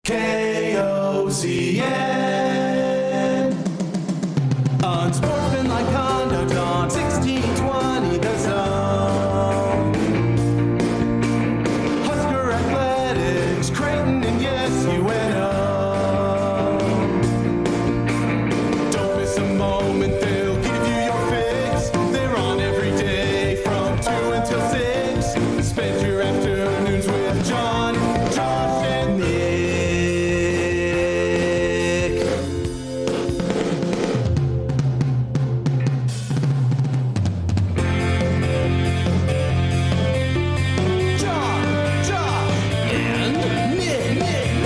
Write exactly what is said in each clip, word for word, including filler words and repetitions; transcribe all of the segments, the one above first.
K O Z N. Unsportsmanlike conduct on sixteen twenty The Zone. Husker Athletics, Creighton, and yes, U N O. Don't miss a moment, they'll give you your fix. They're on every day from two until six. Spend your afternoons with John, Josh, and Nick. John, Josh, and Nick.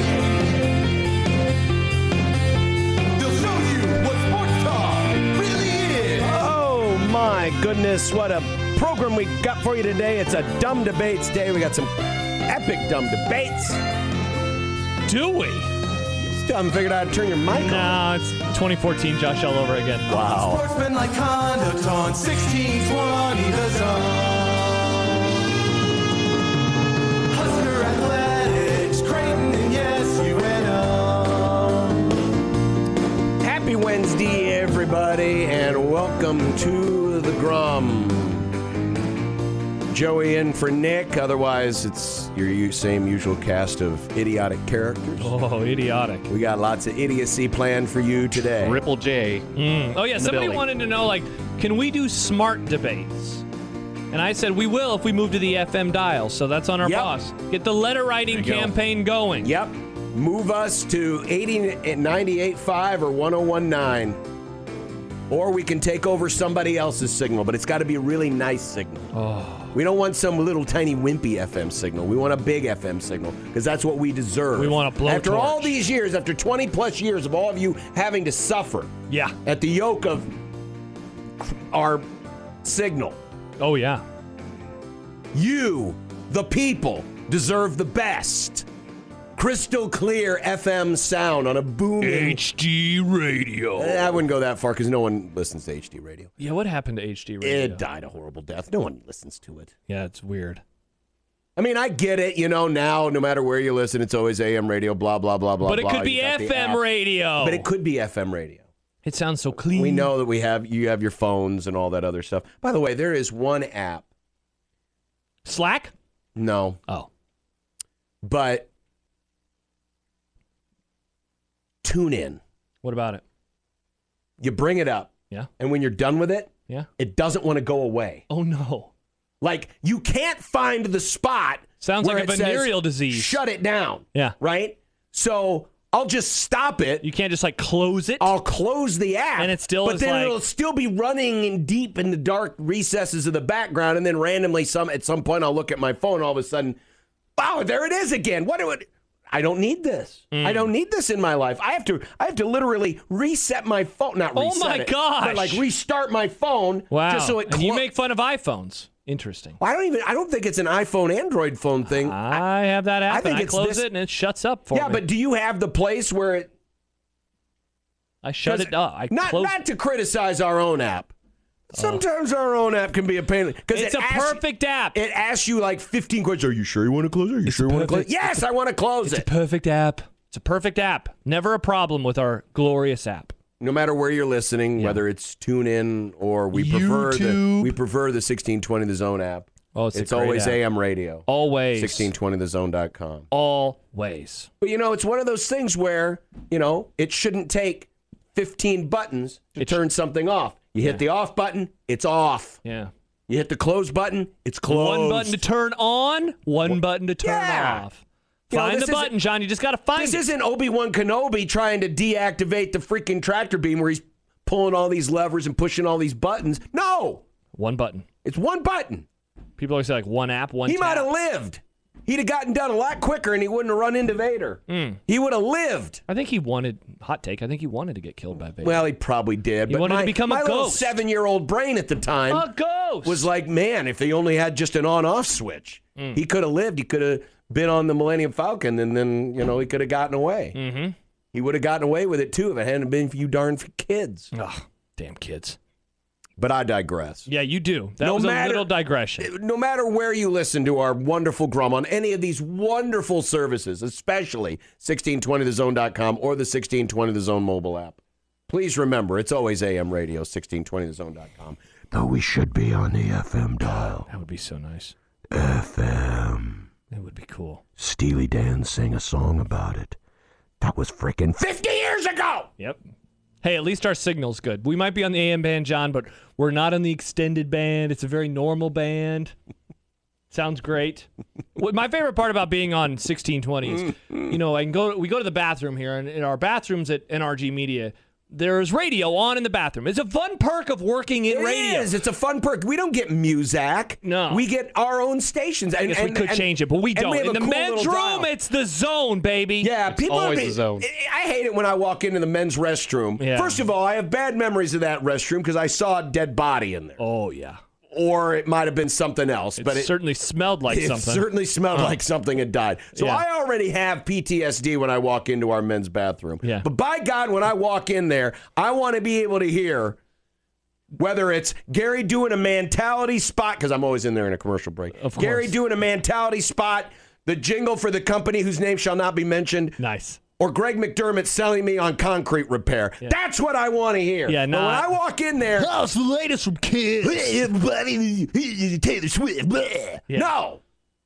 They'll show you what sports talk really is. Oh, my goodness. What a program we got for you today. It's a Dumb Debates Day. We got some epic dumb debates. Do we? Still haven't figured out how to turn your mic on. No, it's twenty fourteen Josh all over again. Wow. Sportsmanlike conduct on sixteen twenty The Zone. Husker Athletics, Creighton, and yes, U N O. Happy Wednesday, everybody, and welcome to the Grum. Joey in for Nick. Otherwise, it's your u- same usual cast of idiotic characters. Oh, idiotic. We got lots of idiocy planned for you today. Ripple J. Mm. Oh, yeah, somebody building. wanted to know, like, can we do smart debates? And I said we will if we move to the F M dial, so that's on our Yep. boss. Get the letter writing There you go. campaign going. Yep. Move us to eighty, ninety-eight point five or one oh one point nine. Or we can take over somebody else's signal, but it's got to be a really nice signal. Oh. We don't want some little tiny wimpy F M signal. We want a big F M signal because that's what we deserve. We want a blowtorch. After all these years, after twenty plus years of all of you having to suffer Yeah. at the yoke of our signal, Oh, yeah. you, the people, deserve the best. Crystal clear F M sound on a booming... H D radio. Eh, I wouldn't go that far because no one listens to H D radio. Yeah, what happened to H D radio? It died a horrible death. No one listens to it. Yeah, it's weird. I mean, I get it. You know, now, no matter where you listen, it's always A M radio, blah, blah, blah, blah, But it blah. could be You got the F M app. radio. But it could be F M radio. It sounds so clean. We know that we have you have your phones and all that other stuff. By the way, there is one app. Slack? No, Oh. but tune in. What about it? You bring it up. Yeah. And when you're done with it, Yeah. it doesn't want to go away. Oh, no. Like, you can't find the spot. Sounds where like a it says, venereal disease. Shut it down. Yeah. Right? So I'll just stop it. You can't just, like, close it? I'll close the app. And it still But is then like- it'll still be running in deep in the dark recesses of the background. And then randomly, some at some point, I'll look at my phone. All of a sudden, wow, there it is again. What do it? I don't need this. Mm. I don't need this in my life. I have to. I have to literally reset my phone. Not Oh, reset my it, gosh. but like restart my phone. Wow. Just so it. and you clo- make fun of iPhones. Interesting. I don't even. I don't think it's an iPhone Android phone thing. I have that app, I think and I it's close this- it, and it shuts up for yeah, me. but do you have the place where it? I shut 'cause it up. I not close not to criticize our own app. Sometimes our own app can be a pain because It's it a asks- perfect app. It asks you like fifteen questions. Are you sure you want to close it? Are you It's sure a you want to close it? perfect- Yes, I want to close It's a it. perfect app. It's a perfect app. Never a problem with our glorious app. No matter where you're listening, Yeah. whether it's TuneIn or we prefer the YouTube. we prefer the sixteen twenty The Zone app. Oh, it's, a It's great always app. A M radio. Always. sixteen twenty the zone dot com. Always. But you know, it's one of those things where, you know, it shouldn't take fifteen buttons to It sh- turn something off. You hit Yeah. the off button, it's off. Yeah. You hit the close button, it's closed. One button to turn on, one button to turn Yeah. off. You know, Find this the isn't- button, John. You just got to find This it. isn't Obi-Wan Kenobi trying to deactivate the freaking tractor beam where he's pulling all these levers and pushing all these buttons. No, One button. it's one button. People always say like one app, one He tap. might have lived. He'd have gotten done a lot quicker and he wouldn't have run into Vader. Mm. He would have lived. I think he wanted, hot take, I think he wanted to get killed by Vader. Well, he probably did. He but wanted to my, become a my little ghost. seven-year-old brain at the time a ghost! was like, man, if he only had just an on-off switch, Mm. he could have lived. He could have been on the Millennium Falcon, and then, you know, he could have gotten away. Mm-hmm. He would have gotten away with it, too, if it hadn't been for you darn kids. Ugh, damn kids. But I digress. Yeah, you do. That No was matter- a little digression. No matter where you listen to our wonderful Grum on any of these wonderful services, especially sixteen twenty the zone dot com or the sixteen twenty the zone mobile app, please remember it's always A M radio, sixteen twenty the zone dot com. Though we should be on the F M dial. That would be so nice. F M. It would be cool. Steely Dan sang a song about it. That was freaking fifty years ago! Yep. Hey, at least our signal's good. We might be on the A M band, John, but we're not on the extended band. It's a very normal band. Sounds great. What my favorite part about being on sixteen twenty is, you know, I can go. We go to the bathroom here, and in our bathrooms at N R G Media, there's radio on in the bathroom. It's a fun perk of working in It radio. is. It's a fun perk. We don't get Muzak. No. We get our own stations. I And, guess and, we could and- change it, but we and don't. we have in a the cool men's little room, dial. it's the zone, baby. Yeah, people always are, the zone. I hate it when I walk into the men's restroom. Yeah. First of all, I have bad memories of that restroom because I saw a dead body in there. Oh, yeah. Or it might have been something else. It but it certainly smelled like it something. certainly smelled like something had died. So Yeah. I already have P T S D when I walk into our men's bathroom. Yeah. But by God, when I walk in there, I want to be able to hear whether it's Gary doing a mentality spot, because I'm always in there in a commercial break. Of Gary course. doing a mentality spot, the jingle for the company whose name shall not be mentioned. Nice. Or Greg McDermott selling me on concrete repair. That's what I want to hear. Yeah, But nah. when I walk in there, Oh, it's the latest from Kids. hey, everybody, Taylor Swift. Blah. Yeah. No.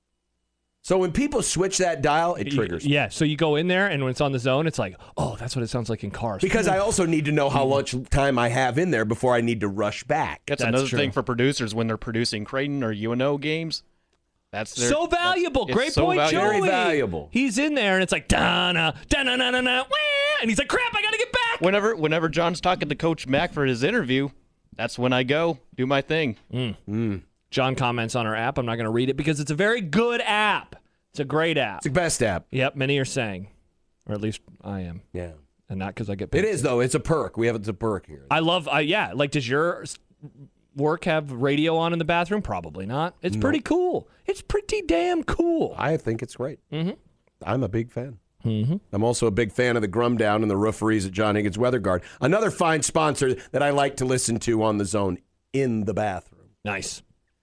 So when people switch that dial, it triggers. me. Yeah, so you go in there, and when it's on the zone, it's like, oh, that's what it sounds like in cars. Because I also need to know how much time I have in there before I need to rush back. That's, That's another true. thing for producers when they're producing Creighton or U N O games. That's their, so valuable. that's- Great it's so point, valuable. Joey. Very valuable. He's in there, and it's like, da-na, da-na-na-na-na, wah, and he's like, crap, I got to get back. Whenever whenever John's talking to Coach Mack for his interview, that's when I go do my thing. John comments on our app. I'm not going to read it because it's a very good app. It's a great app. It's the best app. Yep, many are saying, or at least I am, Yeah. and not because I get paid. It is, though. It's a perk. We have it's a perk here. I love, uh, yeah, like, does your s- work have radio on in the bathroom? Probably not. It's pretty cool. It's pretty damn cool. I think it's great. Mm-hmm. I'm a big fan. Mm-hmm. I'm also a big fan of the Grum Down and the Rooferys at John Higgins Weather Guard. Another fine sponsor that I like to listen to on the zone in the bathroom. Nice.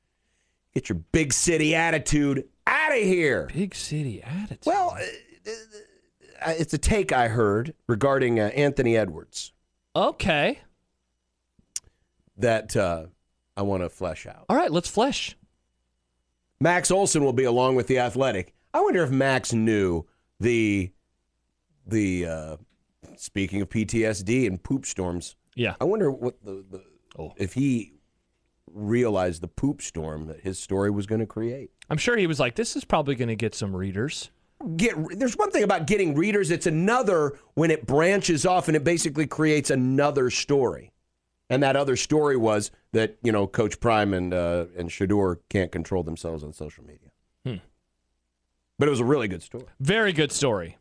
Get your big city attitude out of here. Big city attitude. Well, uh, uh, it's a take I heard regarding uh, Anthony Edwards Okay. that uh, I want to flesh out. All right, let's flesh. Max Olson will be along with the Athletic. I wonder if Max knew the the uh, speaking of P T S D and poop storms. Yeah. I wonder what the, the Oh. if he realized the poop storm that his story was going to create. I'm sure he was like, this is probably going to get some readers. Get there's one thing about getting readers. It's another when it branches off and it basically creates another story. And that other story was that, you know, Coach Prime and uh, and Shador can't control themselves on social media. Hmm. But it was a really good story. Very good story.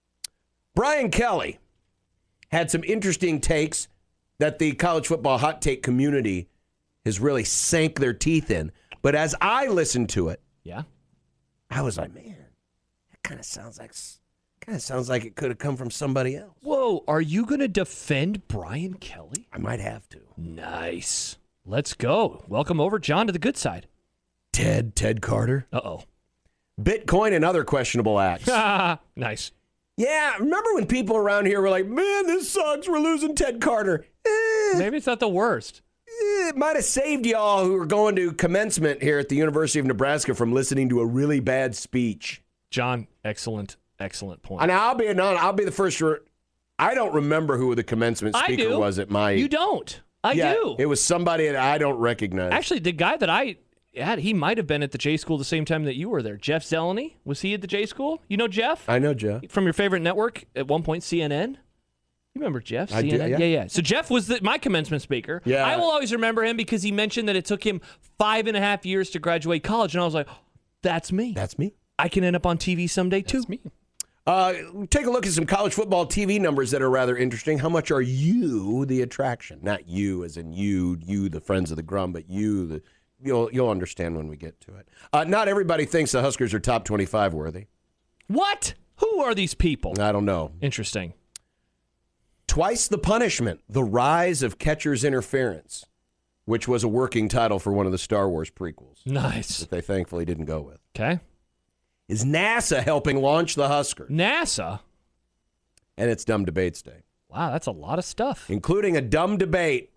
Brian Kelly had some interesting takes that the college football hot take community has really sank their teeth in. But as I listened to it, Yeah. I was like, man, that kind of sounds like kind of sounds like it could have come from somebody else. Whoa, are you going to defend Brian Kelly? I might have to. Nice. Let's go. Welcome over, John, to the good side. Ted, Ted Carter. Uh-oh. Bitcoin and other questionable acts. Nice. Yeah, remember when people around here were like, man, this sucks, we're losing Ted Carter. Eh, Maybe it's not the worst. eh, it might have saved y'all who were going to commencement here at the University of Nebraska from listening to a really bad speech. John, excellent, excellent point. And I'll be an, I'll be the first to. I don't remember who the commencement I speaker do. was at my. You don't. I yeah, do. It was somebody that I don't recognize. Actually, the guy that I had, he might have been at the J School the same time that you were there. Jeff Zeleny. Was he at the J School? You know Jeff? I know Jeff. From your favorite network at one point, C N N? You remember Jeff? I do, C N N? yeah. yeah, yeah. So Jeff was the, my commencement speaker. Yeah. I will always remember him because he mentioned that it took him five and a half years to graduate college. And I was like, that's me. That's me. I can end up on T V someday, too. That's me. Uh, take a look at some college football T V numbers that are rather interesting. How much are you the attraction? Not you as in you, you the friends of the Grum, but you the. You'll you'll understand when we get to it. Uh, not everybody thinks the Huskers are top twenty-five worthy. What? Who are these people? I don't know. Interesting. Twice the punishment, the rise of catcher's interference. which was a working title for one of the Star Wars prequels Nice. that they thankfully didn't go with. Okay. Is NASA helping launch the Husker? NASA. And it's Dumb Debates Day, Wow, that's a lot of stuff. including a dumb debate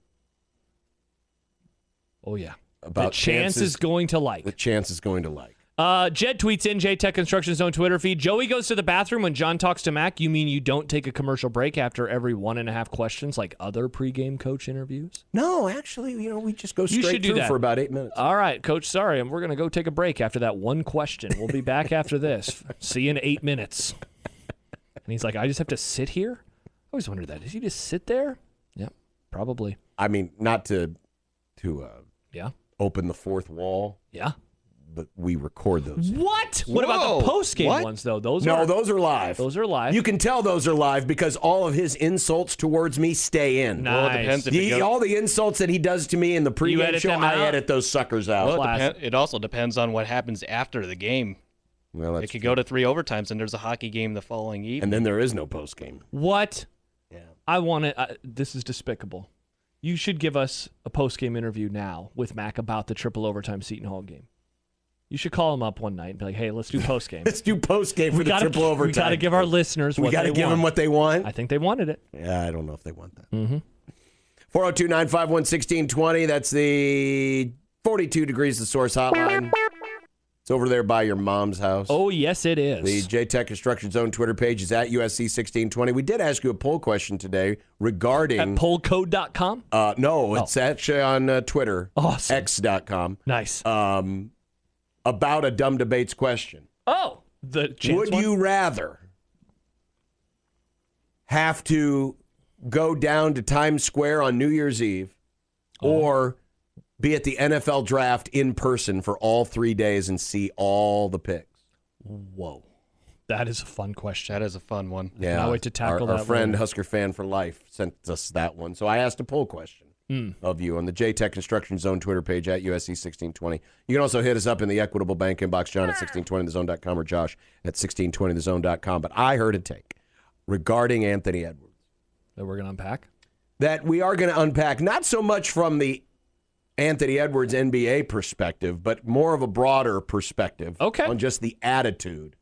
Oh, yeah. about the chance chances is going to like. the chance is going to like. Uh, Jed tweets in J Tech Construction Zone Twitter feed. Joey goes to the bathroom when John talks to Mac. You mean you don't take a commercial break after every one and a half questions like other pregame coach interviews? No, actually, you know, we just go You straight should do through that. for about eight minutes. All right, Coach. Sorry, we're going to go take a break after that one question. We'll be back after this. See you in eight minutes. And he's like, I just have to sit here? I always wondered that. Does he just sit there? Yeah, probably. I mean, not to to uh, Yeah. open the fourth wall, Yeah. but we record those. What? What about Whoa, the post-game what? ones, though? Those No, are those are live. those are live. You can tell those are live because all of his insults towards me stay in. Nice. Well, it depends if He- it goes, all the insults that he does to me in the You pregame edit show, them I out? edit those suckers out. well, it, Classic. depen- it also depends on what happens after the game. Well, that's It could go to three overtimes, and there's a hockey game the following evening. and then there is no post game. What? Yeah. I want to. Uh, this is despicable. You should give us a post-game interview now with Mac about the triple overtime Seton Hall game. You should call him up one night and be like, "Hey, let's do post-game. Let's do post game for we the gotta, triple overtime. We got to give our listeners We what got to they give want. them what they want. I think they wanted it. Yeah, I don't know if they want that. Mm-hmm. four oh two, nine five one, one six two zero. That's the forty-two Degrees the Source hotline. It's over there by your mom's house. Oh, yes, it is. The J Tech Construction Zone Twitter page is at U S C sixteen twenty. We did ask you a poll question today regarding. At pollcode dot com? Uh, no, it's actually on uh, Twitter. Awesome. X dot com. Nice. Um, about a dumb debates question. oh, the chance Would one? you rather have to go down to Times Square on New Year's Eve or be at the N F L draft in person for all three days and see all the picks? Whoa. That is a fun question. that is a fun one. Yeah. Cannot wait to tackle our, our that friend later. Husker Fan for Life sent us that one. So I asked a poll question Mm. of you on the J Tech Construction Zone Twitter page at U S C sixteen twenty. You can also hit us up in the Equitable Bank inbox, John at sixteen twenty the zone dot com or Josh at sixteen twenty the zone dot com. But I heard a take regarding Anthony Edwards That we're going to unpack? that we are going to unpack, not so much from the Anthony Edwards N B A perspective, but more of a broader perspective Okay. on just the attitude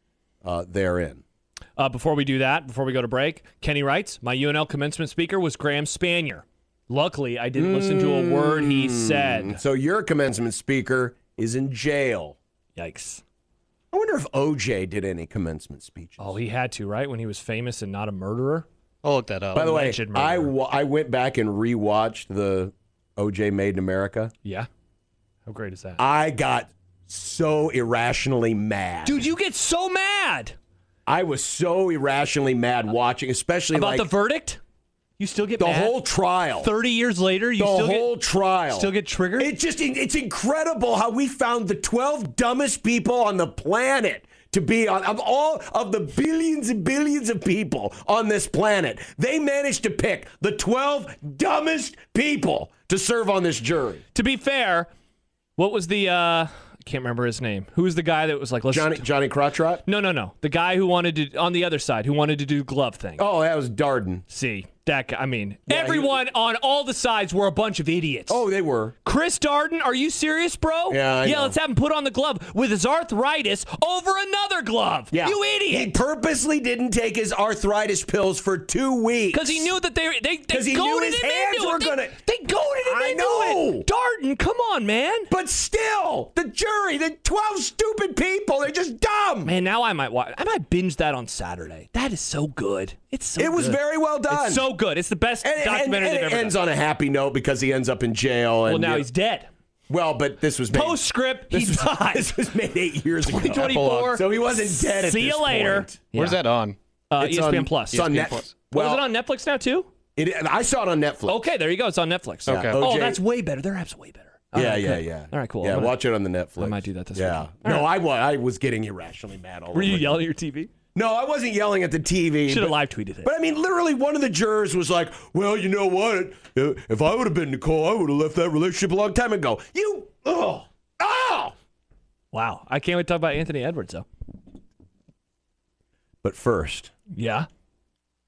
uh, therein. Uh, before we do that, before we go to break, Kenny writes, my U N L commencement speaker was Graham Spanier. Luckily, I didn't listen to a word he said. So your commencement speaker is in jail. Yikes. I wonder if O J did any commencement speeches. Oh, he had to, right? When he was famous and not a murderer? I'll look that up. By the way, alleged murder. I, wa- I went back and rewatched the O J Made in America. Yeah. How great is that? I got so irrationally mad. Dude, you get so mad I was so irrationally mad watching, especially about like the verdict. You still get the mad? whole trial. thirty years later, you the still whole get trial. still get triggered? It's just it's incredible how we found the twelve dumbest people on the planet to be on of all of the billions and billions of people on this planet. They managed to pick the twelve dumbest people to serve on this jury. To be fair, what was the uh I can't remember his name. Who was the guy that was like, let's Johnny Johnny Crottrot? No, no, no. The guy who wanted to on the other side, who wanted to do glove thing. Oh, that was Darden. See, that guy, I mean, he- everyone on all the sides were a bunch of idiots. Oh, they were. Chris Darden, are you serious, bro? Yeah, I Yeah, know. let's have him put on the glove with his arthritis over another glove. Yeah. You He idiot. purposely didn't take his arthritis pills for two weeks. Because he knew that they they they 'Cause he knew goaded his him hands into were it. They- gonna- They goaded him I into know. it. Darden, come on, man. But still, the jury, the twelve stupid people, they're just dumb. Man, now I might watch. I might binge that on Saturday. That is so good. It's so. It was good. very well done. It's so good. It's the best and, and, documentary and they've it ever ends done. on a happy note because he ends up in jail. And Well, now you- he's dead. well, but this was made, Postscript, he This was, died. this was made eight years ago. twenty twenty-four. So he wasn't dead at See this you later. point. Where's that on? Uh, It's E S P N on- Plus. It's on E S P N Net- Plus. Well, Well, is it on Netflix now too? it, I saw it on Netflix. Okay, there you go. It's on Netflix. Yeah, Okay. Oh, O J that's way better. Their app's way better. All Yeah, right, yeah, good. yeah. All right, cool. Yeah, I'm gonna- watch it on the Netflix. I might do that this yeah. weekend. No, All I was. I was getting irrationally mad all Were you over. yelling at your T V? No, I wasn't yelling at the T V. Should have but- live tweeted it. But I mean, literally, one of the jurors was like, "Well, you know what? If I would have been Nicole, I would have left that relationship a long time ago." You, oh, oh. Wow, I can't wait to talk about Anthony Edwards though. But first, Yeah.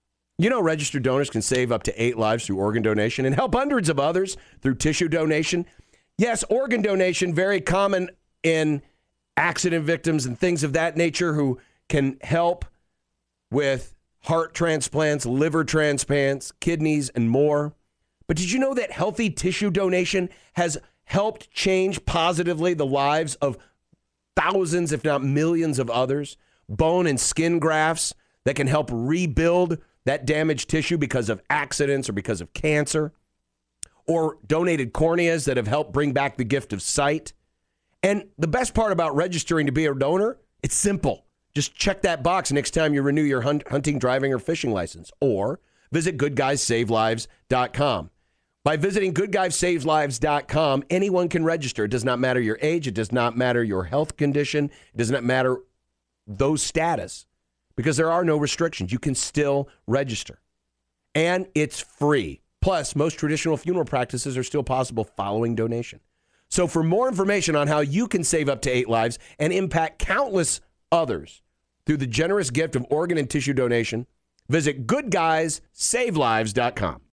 You know, registered donors can save up to eight lives through organ donation and help hundreds of others through tissue donation. Yes, organ donation, very common in accident victims and things of that nature who can help with heart transplants, liver transplants, kidneys, and more. But did you know that healthy tissue donation has helped change positively the lives of thousands, if not millions of others? Bone and skin grafts that can help rebuild that damaged tissue because of accidents or because of cancer, or donated corneas that have helped bring back the gift of sight. And the best part about registering to be a donor, it's simple. Just check that box next time you renew your hunt, hunting, driving, or fishing license, or visit good guys save lives dot com. By visiting good guys save lives dot com, anyone can register. It does not matter your age. It does not matter your health condition. It does not matter those status, because there are no restrictions. You can still register. And it's free. Plus, most traditional funeral practices are still possible following donation. So for more information on how you can save up to eight lives and impact countless others through the generous gift of organ and tissue donation, visit good guys save lives dot com.